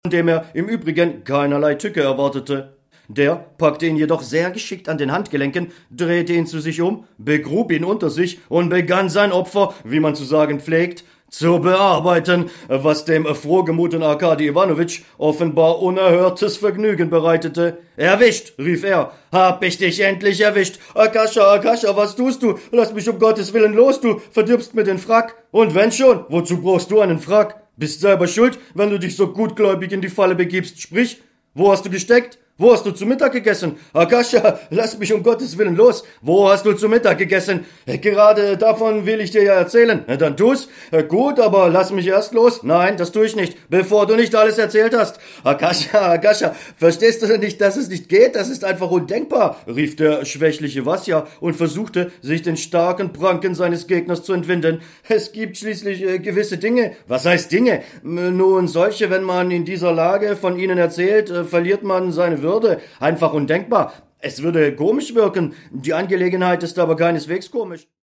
dem er im Übrigen keinerlei Tücke erwartete. Der packte ihn jedoch sehr geschickt an den Handgelenken, drehte ihn zu sich um, begrub ihn unter sich und begann sein Opfer, wie man zu sagen pflegt, zu bearbeiten, was dem frohgemuten Arkadi Iwanowitsch offenbar unerhörtes Vergnügen bereitete. »Erwischt«, rief er, »hab ich dich endlich erwischt! Akascha, was tust du? Lass mich um Gottes Willen los, du verdirbst mir den Frack! Und wenn schon, wozu brauchst du einen Frack? Bist selber schuld, wenn du dich so gutgläubig in die Falle begibst. Sprich, wo hast du gesteckt? Wo hast du zu Mittag gegessen? Akascha, lass mich um Gottes Willen los. Wo hast du zu Mittag gegessen? Gerade davon will ich dir ja erzählen. Dann tu's. Gut, aber lass mich erst los. Nein, das tue ich nicht, bevor du nicht alles erzählt hast. Akascha, verstehst du denn nicht, dass es nicht geht? Das ist einfach undenkbar, rief der schwächliche Vasja und versuchte, sich den starken Pranken seines Gegners zu entwinden. Es gibt schließlich gewisse Dinge. Was heißt Dinge? Nun, solche, wenn man in dieser Lage von ihnen erzählt, verliert man seine Würde. Einfach undenkbar. Es würde komisch wirken. Die Angelegenheit ist aber keineswegs komisch.